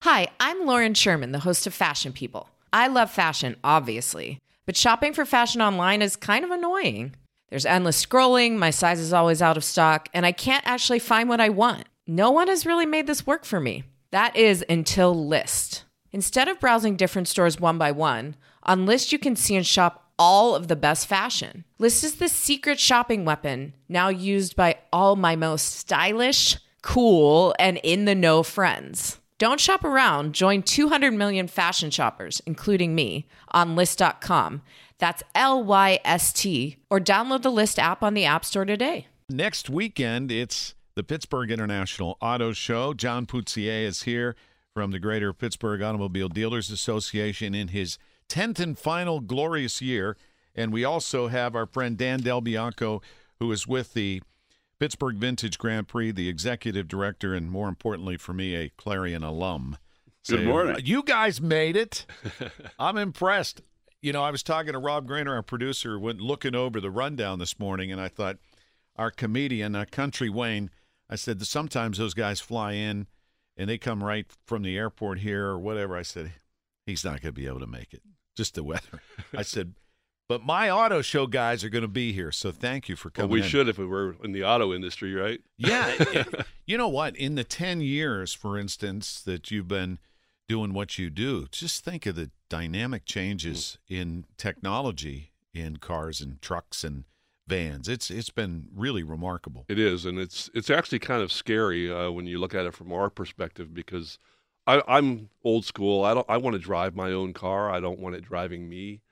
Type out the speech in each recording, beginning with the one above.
Hi, I'm Lauren Sherman, the host of Fashion People. I love fashion, obviously, but shopping for fashion online is kind of annoying. There's endless scrolling, my size is always out of stock, and I can't actually find what I want. No one has really made this work for me. That is until Lyst. Instead of browsing different stores one by one, on Lyst you can see and shop all of the best fashion. Lyst is the secret shopping weapon, now used by all my most stylish, cool, and in-the-know friends. Don't shop around. Join 200 million fashion shoppers, including me, on Lyst.com. That's Lyst, or download the Lyst app on the App Store today. Next weekend, it's the Pittsburgh International Auto Show. John Puzier is here from the Greater Pittsburgh Automobile Dealers Association in his 10th and final glorious year. And we also have our friend Dan Del Bianco, who is with the Pittsburgh Vintage Grand Prix, the executive director, and more importantly for me, a Clarion alum. Good morning. You guys made it. I'm impressed. You know, I was talking to Rob Grainer, our producer, went looking over the rundown this morning, and I thought, our comedian, Country Wayne, I said, sometimes those guys fly in, and they come right from the airport here or whatever. I said, he's not going to be able to make it, just the weather. I said, but my auto show guys are going to be here, so thank you for coming Well, we in. should if we were in the auto industry, right? Yeah. You know what? In the 10 years, for instance, that you've been doing what you do, just think of the dynamic changes in technology in cars and trucks and vans. It's been really remarkable. It is, and it's actually kind of scary when you look at it from our perspective, because I'm old school. I want to drive my own car. I don't want it driving me.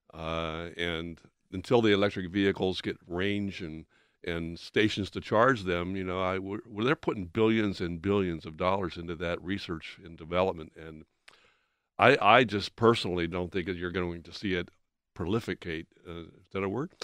And until the electric vehicles get range and stations to charge them, you know, they're putting billions and billions of dollars into that research and development. And I just personally don't think that you're going to see it prolificate. Is that a word?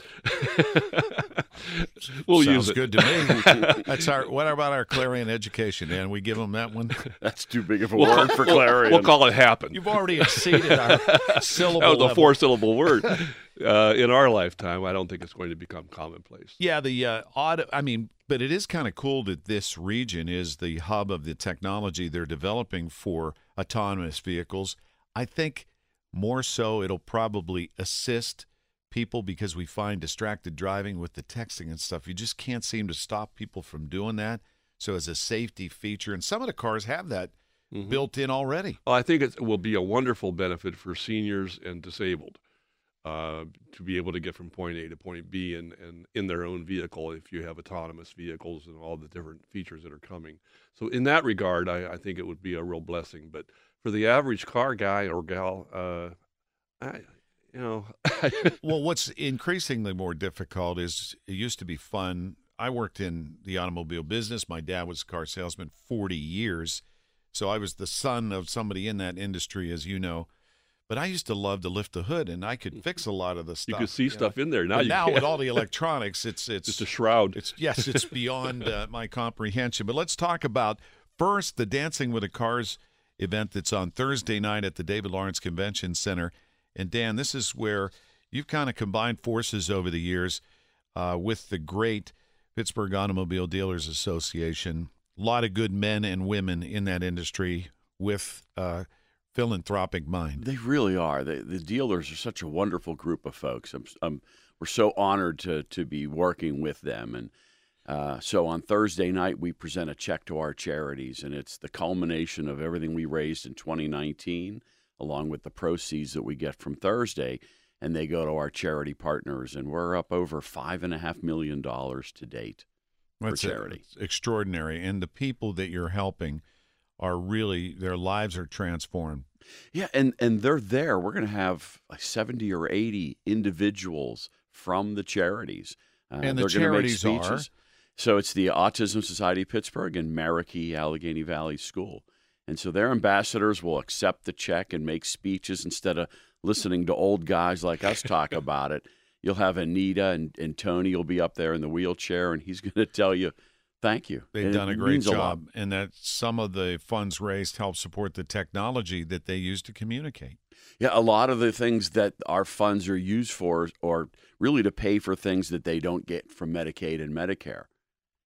We'll Sounds use it. good to me. That's what about our Clarion education, Dan? We give them that one? That's too big of a word for Clarion. We'll call it happen. You've already exceeded our syllable That was a level. four-syllable word. In our lifetime, I don't think it's going to become commonplace. Yeah, the auto. I mean, but it is kind of cool that this region is the hub of the technology they're developing for autonomous vehicles. I think more so it'll probably assist people because we find distracted driving with the texting and stuff. You just can't seem to stop people from doing that. So as a safety feature, and some of the cars have that built in already. Well, I think it will be a wonderful benefit for seniors and disabled to be able to get from point A to point B and in their own vehicle if you have autonomous vehicles and all the different features that are coming. So in that regard, I think it would be a real blessing. But for the average car guy or gal, Well, what's increasingly more difficult is it used to be fun. I worked in the automobile business. My dad was a car salesman 40 years. So I was the son of somebody in that industry, as you know. But I used to love to lift the hood, and I could fix a lot of the stuff. You could see stuff in there. Now But you now can't. with all the electronics, it's It's a shroud. It's beyond my comprehension. But let's talk about, first, the Dancing with the Cars event that's on Thursday night at the David Lawrence Convention Center. And, Dan, this is where you've kind of combined forces over the years with the great Pittsburgh Automobile Dealers Association. A lot of good men and women in that industry with philanthropic mind. They really are. The dealers are such a wonderful group of folks. We're so honored to be working with them. And so on Thursday night, we present a check to our charities, and it's the culmination of everything we raised in 2019, along with the proceeds that we get from Thursday, and they go to our charity partners. And we're up over $5.5 million to date for charity. It's extraordinary. And the people that you're helping are really, their lives are transformed. Yeah, and they're there. We're going to have like 70 or 80 individuals from the charities. And the they're charities gonna make are? speeches. So it's the Autism Society of Pittsburgh and Marikey Allegheny Valley School. And so their ambassadors will accept the check and make speeches instead of listening to old guys like us talk about it. You'll have Anita and Tony will be up there in the wheelchair, and he's going to tell you, thank you. They've And done it a great means lot. job, and that some of the funds raised help support the technology that they use to communicate. Yeah, a lot of the things that our funds are used for are really to pay for things that they don't get from Medicaid and Medicare.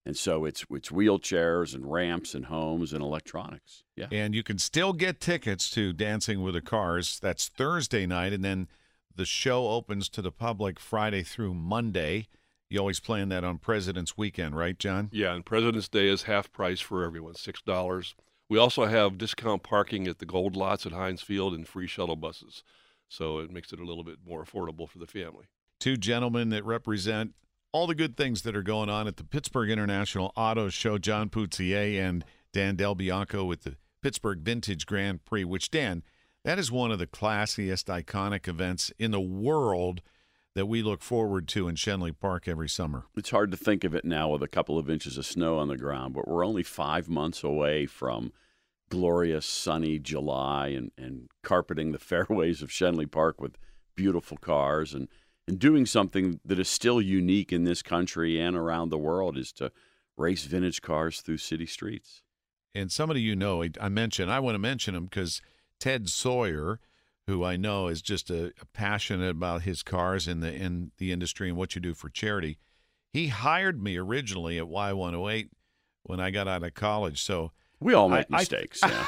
And so it's wheelchairs and ramps and homes and electronics. Yeah. And you can still get tickets to Dancing with the Cars. That's Thursday night, and then the show opens to the public Friday through Monday. You always plan that on President's Weekend, right, John? Yeah, and President's Day is half price for everyone, $6. We also have discount parking at the Gold Lots at Heinz Field and free shuttle buses. So it makes it a little bit more affordable for the family. Two gentlemen that represent all the good things that are going on at the Pittsburgh International Auto Show, John Puzier and Dan Del Bianco with the Pittsburgh Vintage Grand Prix, which, Dan, that is one of the classiest, iconic events in the world that we look forward to in Schenley Park every summer. It's hard to think of it now with a couple of inches of snow on the ground, but we're only 5 months away from glorious sunny July and carpeting the fairways of Schenley Park with beautiful cars and doing something that is still unique in this country and around the world is to race vintage cars through city streets. And somebody I want to mention him because Ted Sawyer, who I know is just passionate about his cars in the industry and what you do for charity, he hired me originally at Y108 when I got out of college. So we all make mistakes. Yeah.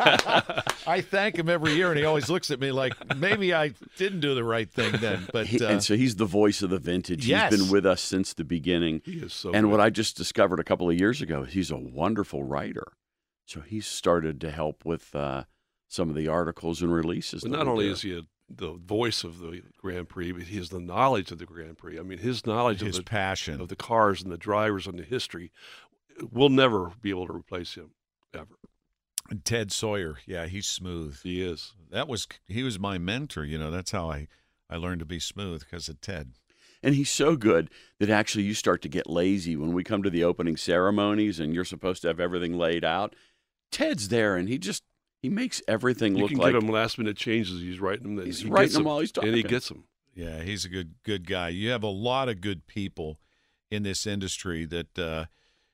I thank him every year, and he always looks at me like maybe I didn't do the right thing then. But and so he's the voice of the vintage. Yes. He's been with us since the beginning. He is so And good. what I just discovered a couple of years ago, he's a wonderful writer. So he's started to help with some of the articles and releases. But not only is he the voice of the Grand Prix, but he has the knowledge of the Grand Prix. I mean, his knowledge his of passion of the cars and the drivers and the history, we'll never be able to replace him, ever. Ted Sawyer, yeah, he's smooth. He is. He was my mentor. That's how I learned to be smooth, because of Ted. And he's so good that actually you start to get lazy when we come to the opening ceremonies and you're supposed to have everything laid out. Ted's there, and he makes everything You look can like give him last-minute changes. He's writing them. he's he writing gets them while he's talking. And he gets them. Yeah, he's a good guy. You have a lot of good people in this industry that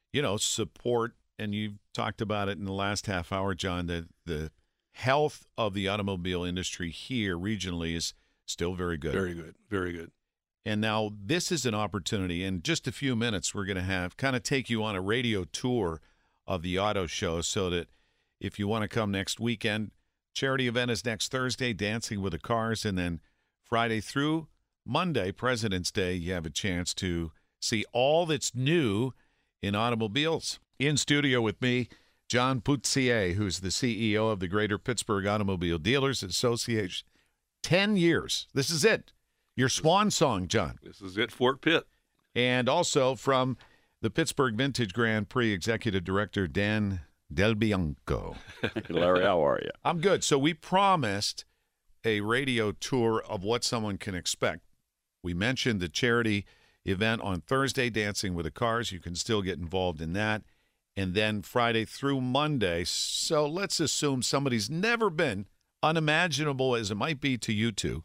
support, and you've talked about it in the last half hour, John, that the health of the automobile industry here regionally is still very good. Very good. Very good. And now this is an opportunity. In just a few minutes, we're going to take you on a radio tour of the auto show, so that if you want to come next weekend, charity event is next Thursday, Dancing with the Cars, and then Friday through Monday, President's Day, you have a chance to see all that's new in automobiles. In studio with me, John Puzier, who's the CEO of the Greater Pittsburgh Automobile Dealers Association. 10 years. This is it. Your swan song, John. This is it, Fort Pitt. And also from the Pittsburgh Vintage Grand Prix Executive Director, Dan Del Bianco. Hey, Larry, how are you? I'm good. So we promised a radio tour of what someone can expect. We mentioned the charity event on Thursday, Dancing with the Cars. You can still get involved in that. And then Friday through Monday. So let's assume somebody's never been, unimaginable as it might be to you two,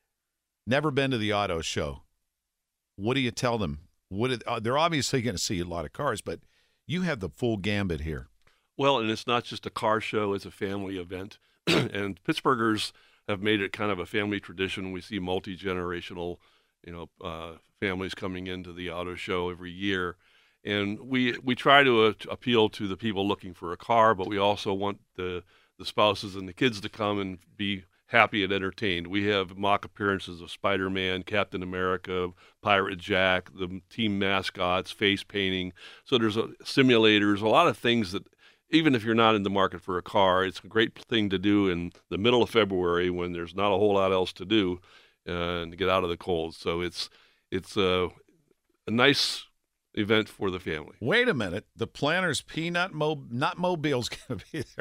never been to the auto show. What do you tell them? They're obviously going to see a lot of cars, but you have the full gambit here. Well, and it's not just a car show, it's a family event. And Pittsburghers have made it kind of a family tradition. We see multi-generational, families coming into the auto show every year. And we try to appeal to the people looking for a car, but we also want the spouses and the kids to come and be happy and entertained. We have mock appearances of Spider-Man, Captain America, Pirate Jack, the team mascots, face painting. So there's simulators, a lot of things that, even if you're not in the market for a car, it's a great thing to do in the middle of February when there's not a whole lot else to do and to get out of the cold. So it's a nice event for the family. Wait a minute. The Planters Peanut not Mobile's going to be there.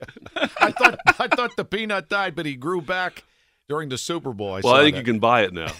I thought the peanut died, but he grew back during the Super Bowl. I think you can buy it now.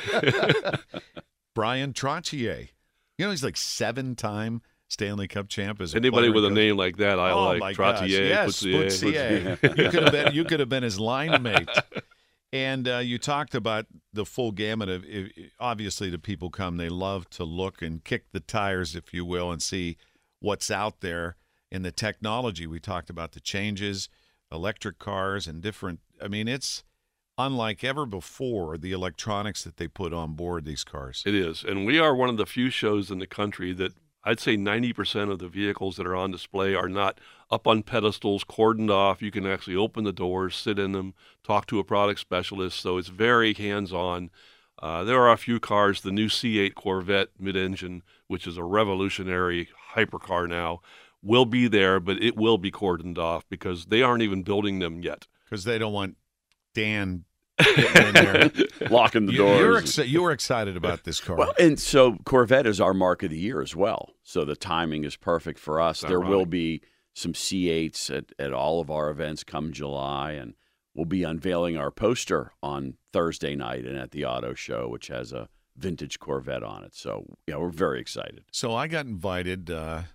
Brian Trottier. He's like 7-time Stanley Cup champ. Anybody with a name like that, I like. My Trottier, gosh. Yes, Puzier. You could have been his line mate. And you talked about the full gamut of, obviously, the people come, they love to look and kick the tires, if you will, and see what's out there. And the technology, we talked about the changes, electric cars and different, it's unlike ever before, the electronics that they put on board these cars. It is. And we are one of the few shows in the country that I'd say 90% of the vehicles that are on display are not up on pedestals, cordoned off. You can actually open the doors, sit in them, talk to a product specialist. So it's very hands-on. There are a few cars, the new C8 Corvette mid-engine, which is a revolutionary hypercar now, will be there, but it will be cordoned off because they aren't even building them yet. Because they don't want Dan getting in there. Locking the doors. You were excited about this car. Well, and so Corvette is our mark of the year as well. So the timing is perfect for us. There will be some C8s at all of our events come July, and we'll be unveiling our poster on Thursday night and at the auto show, which has a vintage Corvette on it. So, yeah, we're very excited. So I got invited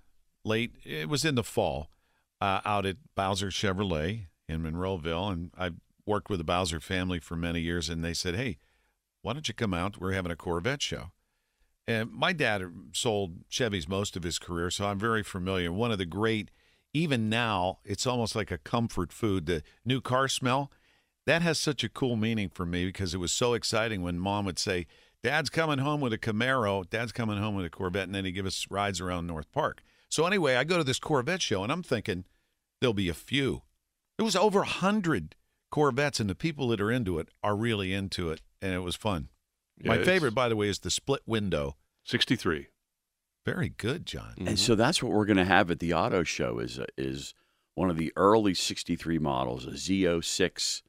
late. It was in the fall out at Bowser Chevrolet in Monroeville, and I worked with the Bowser family for many years, and they said, hey, why don't you come out? We're having a Corvette show. And my dad sold Chevys most of his career, so I'm very familiar. One of the great, even now, it's almost like a comfort food. The new car smell, that has such a cool meaning for me because it was so exciting when Mom would say, Dad's coming home with a Camaro, Dad's coming home with a Corvette, and then he'd give us rides around North Park. So anyway, I go to this Corvette show, and I'm thinking there'll be a few. There was over 100 Corvettes, and the people that are into it are really into it, and it was fun. Yeah, my favorite, by the way, is the split window. 63. Very good, John. Mm-hmm. And so that's what we're going to have at the auto show is one of the early 63 models, a Z06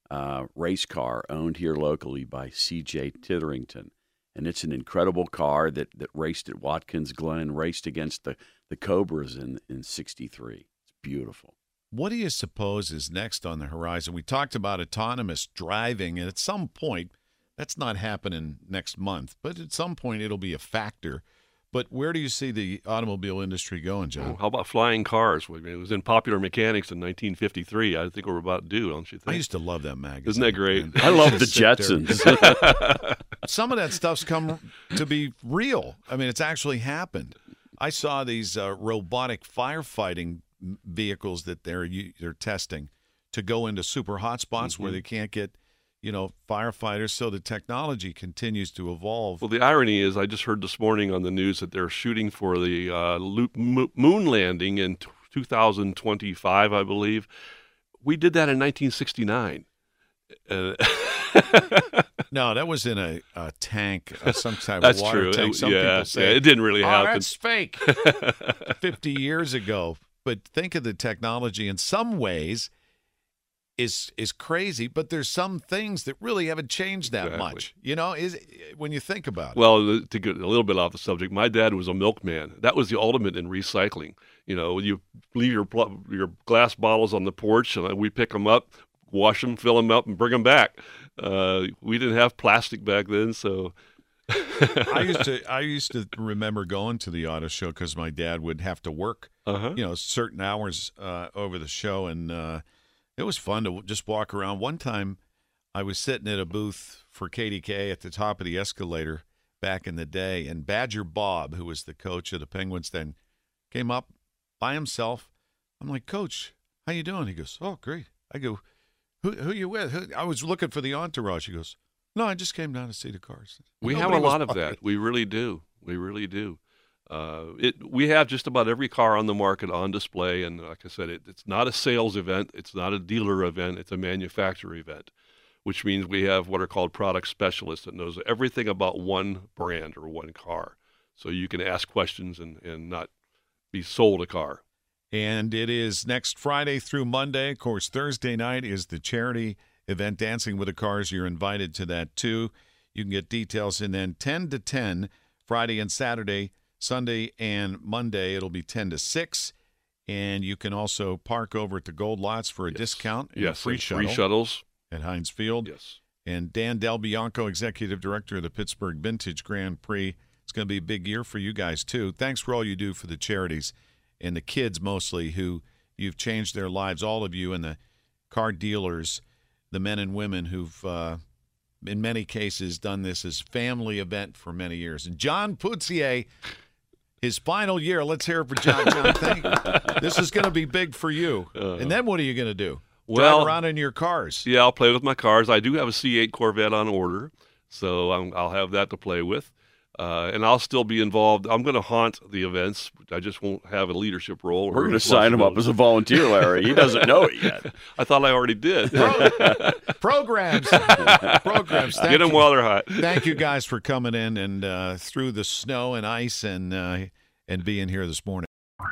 race car owned here locally by C.J. Titterington. And it's an incredible car that raced at Watkins Glen, raced against the Cobras in 63. It's beautiful. What do you suppose is next on the horizon? We talked about autonomous driving, and at some point, that's not happening next month, but at some point it'll be a factor. But where do you see the automobile industry going, John? How about flying cars? I mean, it was in Popular Mechanics in 1953. I think we're about due, don't you think? I used to love that magazine. Isn't that great? And I love the just sit there. Jetsons. Some of that stuff's come to be real. I mean, it's actually happened. I saw these robotic firefighting vehicles that they're testing to go into super hot spots where they can't get, firefighters. So the technology continues to evolve. Well, the irony is I just heard this morning on the news that they're shooting for the moon landing in 2025, I believe. We did that in 1969. No, that was in a tank, some type That's of water true. tank. Some people say it didn't really happen. That's fake. 50 years ago. But think of the technology in some ways is crazy, but there's some things that really haven't changed that much. When you think about it. Well, to get a little bit off the subject, my dad was a milkman. That was the ultimate in recycling. You leave your glass bottles on the porch, and we pick them up, wash them, fill them up, and bring them back. We didn't have plastic back then, so. I used to remember going to the auto show because my dad would have to work, certain hours over the show, and it was fun to just walk around. One time, I was sitting at a booth for KDK at the top of the escalator back in the day, and Badger Bob, who was the coach of the Penguins then, came up by himself. I'm like, Coach, how you doing? He goes, oh, great. I go, who you with? I was looking for the entourage. He goes, no, I just came down to see the cars. We have a lot of that. We really do. We really do. We have just about every car on the market on display, and like I said, it's not a sales event. It's not a dealer event. It's a manufacturer event, which means we have what are called product specialists that knows everything about one brand or one car. So you can ask questions and not be sold a car. And it is next Friday through Monday. Of course, Thursday night is the charity event, Dancing with the Cars. You're invited to that, too. You can get details. And then 10 to 10, Friday and Saturday, Sunday and Monday, it'll be 10 to 6. And you can also park over at the Gold Lots for a discount. And yes, free shuttles. At Heinz Field. Yes. And Dan Del Bianco, Executive Director of the Pittsburgh Vintage Grand Prix. It's going to be a big year for you guys, too. Thanks for all you do for the charities and the kids mostly who you've changed their lives, all of you, and the car dealers, the men and women who've, in many cases, done this as family event for many years. And John Puzier, his final year. Let's hear it for John. John, thank you. This is going to be big for you. And then what are you going to do? Drive around in your cars. Yeah, I'll play with my cars. I do have a C8 Corvette on order, so I'll have that to play with. And I'll still be involved. I'm going to haunt the events. I just won't have a leadership role. We're going to sign him up as a volunteer, Larry. He doesn't know it yet. I thought I already did. Programs. Get them while they're hot. Thank you guys for coming in and through the snow and ice and being here this morning.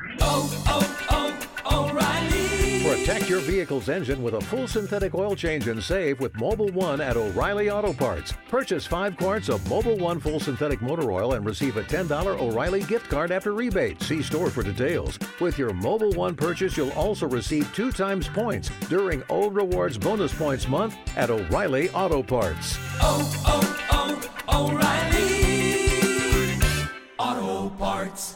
O'Reilly. Protect your vehicle's engine with a full synthetic oil change and save with Mobil 1 at O'Reilly Auto Parts. Purchase 5 quarts of Mobil 1 full synthetic motor oil and receive a $10 O'Reilly gift card after rebate. See store for details. With your Mobil 1 purchase, you'll also receive 2 times points during O Rewards Bonus Points Month at O'Reilly Auto Parts. O'Reilly Auto Parts.